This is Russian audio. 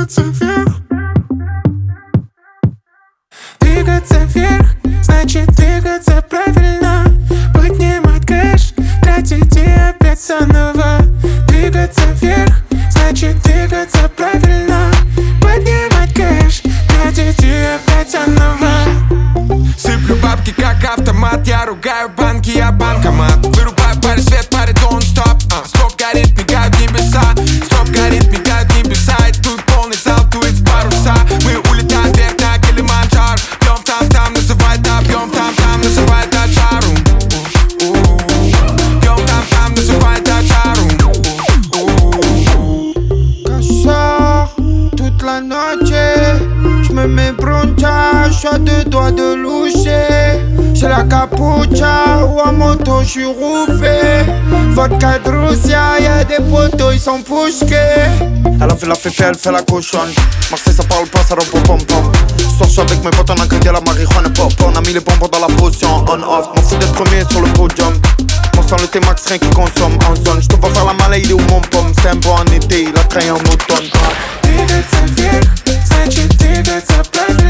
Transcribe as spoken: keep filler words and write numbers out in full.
двигаться вверх. Двигаться вверх, значит двигаться правильно. Поднимать кэш, тратить и опять заново. Двигаться вверх, значит двигаться правильно. Поднимать кэш, тратить и опять заново. Сыплю бабки как автомат, я ругаю банки, я банкомат. Вырубаю паре свет, паре don't stop. а, Стоп горит, мигают небеса. Стоп горит, мигают небеса. И тут полный зал, дует с паруса. Мы улетаем вверх на Килиманджаро. Пьем там-там, называй да, пьем там-там, называй да чару. Пьем там-там, называй да чару. Cassard, toute la noche. J'me mets broncha, j'suis à deux doigts de loucher. J'ai la capucha ou en moto, j'suis rouffé. Vodka de Russia, y'a des potos, ils sont poussés. Elle a fait la féfé, elle fait la cochonne. Marseille ça parle pas, ça repos pom pom. J'sors, j'suis avec mes potes, on a grillé la marijuana pop. On a mis les bonbons dans la potion, on off. M'en fous d'être premier sur le podium. On sent le T-Max, rien qui consomme en zone. J'te vois faire la malade, il est où mon pomme. C'est un bon en été, il a trahi en automne. Двигаться вверх, значит двигаться правильно.